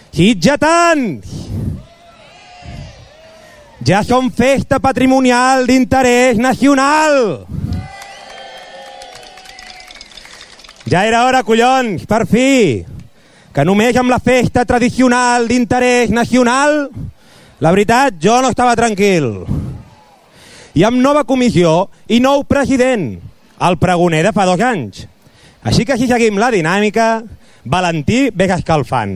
Sitgetans! Ja som festa patrimonial d'interès nacional! Ja era hora, collons, per fi, que només amb la festa tradicional d'interès nacional, la veritat, jo no estava tranquil. I amb nova comissió i nou president, el pregoner de fa 2 anys. Així que si seguim la dinàmica, Valentí ve escalfant.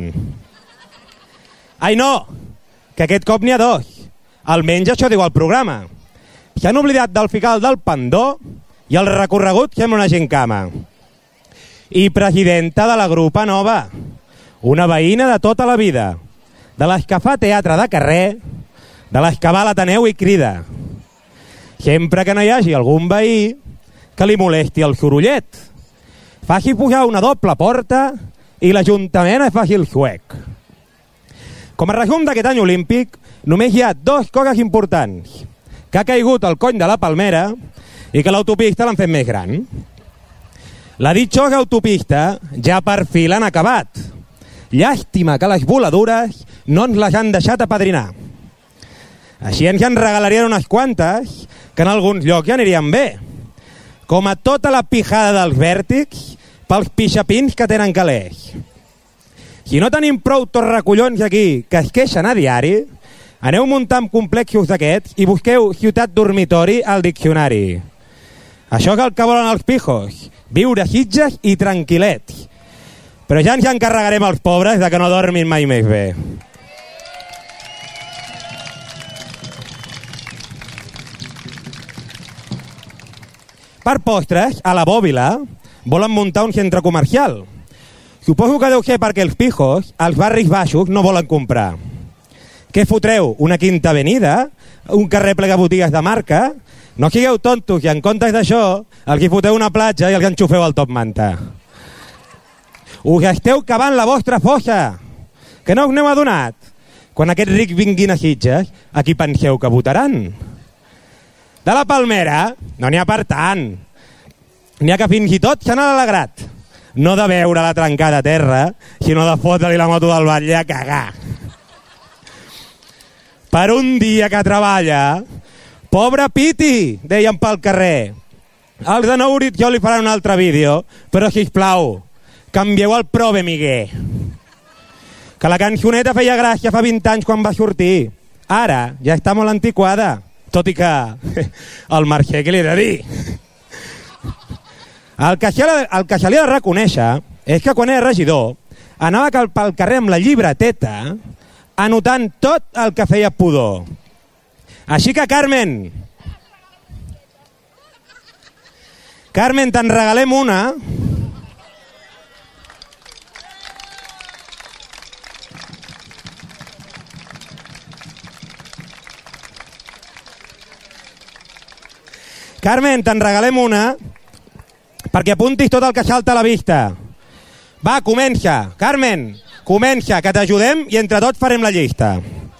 Ai no, que aquest cop n'hi ha 2. Almenys això diu el programa. S'han oblidat del fical del Pandó i el recorregut sembla una gincama. I presidenta de la Grupa Nova, una veïna de tota la vida, de les que fa teatre de carrer, de les que va a l'Ateneu i crida. Sempre que no hi hagi algun veí que li molesti el sorollet, faci pujar una doble porta i l'Ajuntament es faci el suec. Com a resum d'aquest any olímpic, només hi ha 2 coses importants: que ha caigut el cony de la Palmera i que l'autopista l'han fet més gran. La ditxosa autopista ja per fi l'han acabat. Llàstima que les voladures no ens les han deixat apadrinar. Així ens en regalarien unes quantes que en alguns llocs ja anirien bé. Com a tota la pijada dels vèrtics pels pixapins que tenen calés. Si no tenim prou torracollons aquí que es queixen a diari, aneu muntant complexos d'aquests i busqueu ciutat dormitori al diccionari. Això és el que volen els pijos, viure Sitges i tranquil·lets. Però ja ens encarregarem als pobres de que no dormin mai més bé. Per postres, a la Bòbila volen muntar un centre comercial. Suposo que deu ser perquè els pijos, als barris baixos, no volen comprar. Què fotreu? Una quinta avenida? Un carrer ple de botigues de marca? No sigueu tontos i en comptes d'això els hi foteu una platja i els enxufeu al top manta. Us esteu cavant la vostra fossa, que no us n'heu adonat. Quan aquests rics vinguin a Sitges, a qui penseu que votaran? De la Palmera no n'hi ha per tant. N'hi ha que fins i tot se n'ha alegrat. No de veure la trencada a terra, sinó de fotre-li la moto del batlle a cagar. Per un dia que treballa, pobre Piti, deien pel carrer. Els de Nou Horitzó li faran un altre vídeo, però sisplau, canvieu el Prove Miguel. Que la cançoneta feia gràcia fa 20 anys quan va sortir. Ara ja està molt antiquada, tot i que el Mercè, què li he de dir? El que se li ha de reconèixer és que quan era regidor anava pel carrer amb la llibreteta anotant tot el que feia pudor. Així que, Carmen, te'n regalem una. Carmen, te'n regalem una perquè apuntis tot el que salta a la vista. Va, comença. Carmen, comença, que t'ajudem i entre tots farem la llista.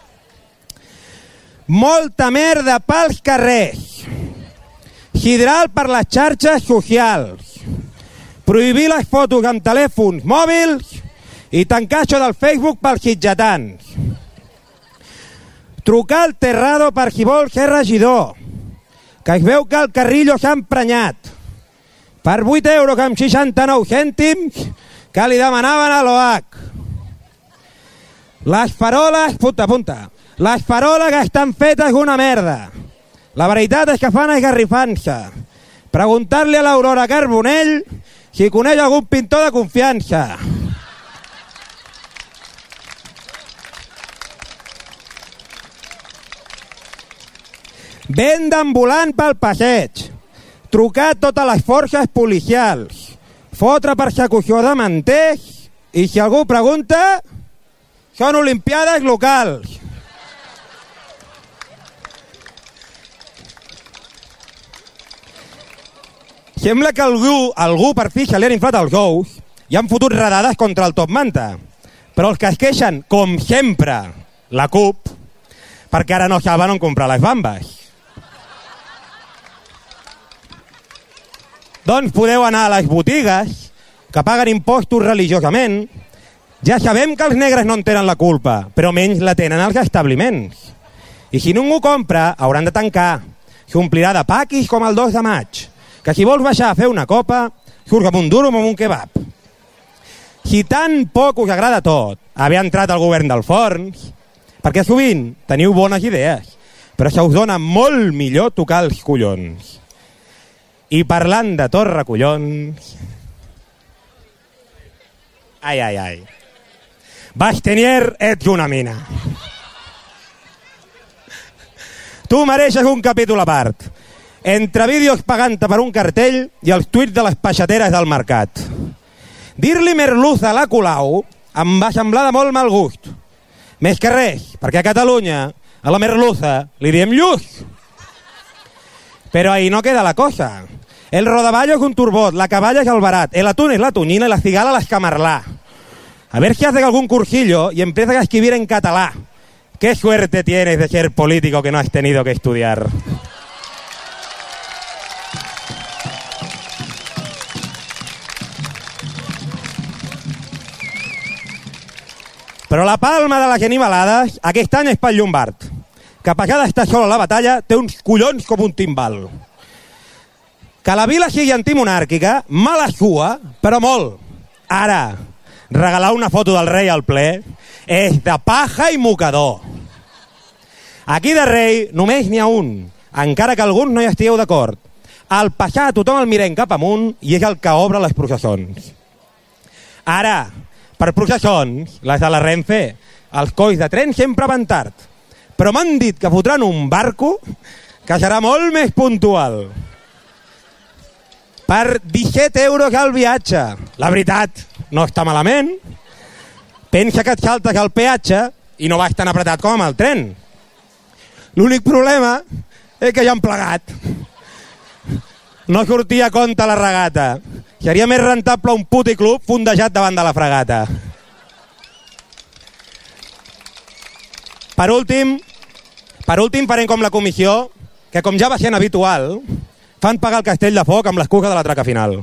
Molta merda pels carrers. Sidral per les xarxes socials. Prohibir les fotos amb telèfons mòbils i tancar això del Facebook pels sitgetans. Trucar al Terrado per qui vol ser regidor, que es veu que el Carrillo s'ha emprenyat. Per 8 euros amb 69 cèntims que li demanaven a l'OH. Les faroles, punta, les faroles estan fetes una merda. La veritat és que fan esgarrifança. Preguntar-li a l'Aurora Carbonell si coneix algun pintor de confiança. Venda ambulant pel passeig. Trucar totes les forces policials, fotre persecució de manters i, si algú pregunta, són olimpiades locals. Sembla que algú per fi se li han inflat els ous i han fotut redades contra el top manta. Però els que es queixen, com sempre, la CUP, perquè ara no saben on comprar les bambes. Doncs podeu anar a les botigues que paguen impostos religiosament, Ja sabem que els negres no en tenen la culpa, però menys la tenen els establiments. I si ningú compra, hauran de tancar. S'omplirà de paquis com el 2 de maig, que si vols baixar a fer una copa, surt amb un duro o amb un kebab. Si tan poc us agrada tot, haver entrat al govern del Forns, perquè sovint teniu bones idees, però se us dona molt millor tocar els collons. I parlant de torre collons... Ai, ai, ai. Bastenier, ets una mina. Tu mereixes un capítol a part. Entre vídeos pagant-te per un cartell i els tuits de les peixateres del mercat. Dir-li merluza a la Colau em va semblar de molt mal gust. Més que res, perquè a Catalunya a la merluza li diem lluç. Però ahí no queda la cosa. El rodaballo es un turbot, la caballa es el barat, el atún es la tuñina y la cigala la escamarlá. A ver si haces algún cursillo y empiezas a escribir en catalá. Qué suerte tienes de ser político que no has tenido que estudiar. Però la palma de les animalades aquest any és pel Llombard, que a pesar d'estar sol a la batalla té uns collons com un timbal. Que la vila sigui antimonàrquica, mala sua, però molt. Ara, regalar una foto del rei al ple és de paja i mocador. Aquí de rei només n'hi ha un, encara que alguns no hi estigueu d'acord. Al passar tothom el mirem cap amunt i és el que obre les processons. Ara, per processons, les de la Renfe, els colls de tren sempre van tard. Però m'han dit que fotran un barco que serà molt més puntual. Per 17 euros al viatge. La veritat, no està malament. Pensa que et saltes al peatge i no vas tan apretat com amb el tren. L'únic problema és que ja han plegat. No sortia a compte la regata. Seria més rentable un puticlub fondejat davant de la fregata. Per últim farem com la comissió, que com ja va sent habitual, fan pagar el castell de foc amb l'excusa de la traca final.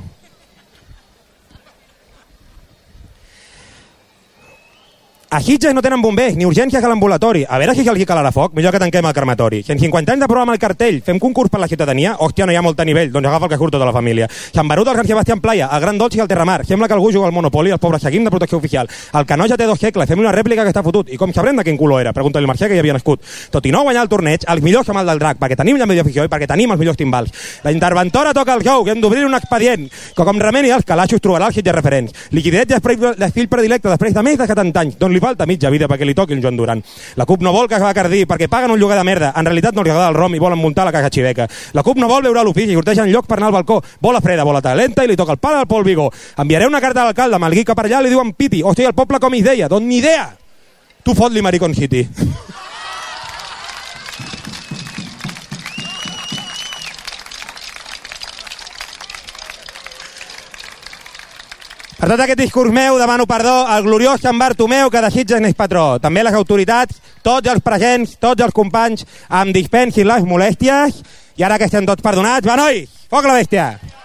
A Sitges no tenen bombers ni urgències a l'ambulatori. A veure si se'ls calarà foc, millor que tanquem el crematori. 150 anys de programa al cartell, fem concurs per la ciutadania. Hòstia, no hi ha molt a nivell, doncs agafa el que surt tota la família. Sant Barut, el Sant Sebastián Playa, el Gran Dolç i el Terramar. Sembla que algú juga al Monopoli, els pobres seguim de protecció oficial. El Canó ja té 2 segles, fem una rèplica que està fotut. I com sabrem de quin color era? Pregunta-li al Mercè, que hi havia nascut. Tot i no guanyar el torneig, els millors som el del drac, perquè tenim la millor afició i perquè tenim els millors timbals. La interventora toca el jou, que hem d'obrir un expedient, que com remeni els calaixos trobarà els Sitges referents. Liquiditat d'estil predilecte després de més de 70 anys, d'on li falta mitja vida que li toqui el Joan Duran. La CUP no vol que va Cardí perquè paguen un lloguer de merda. En realitat no els agrada el rom i volen muntar la caja xiveca. La CUP no vol veure l'ofici i sortegen llocs per anar al balcó. Bola freda, bola talenta i li toca el pare al Pol Vigó. Enviaré una carta a l'alcalde amb el Guica per allà, li diuen Piti. Hòstia, el poble com es deia? Doncs ni idea. Tu fot-li Maricon City. Per tot aquest discurs meu demano perdó al gloriós Sant Bartomeu que de Sitges n'és patró. També les autoritats, tots els presents, tots els companys, em dispensin les molèsties i ara que estem tots perdonats, va nois, foc la bèstia!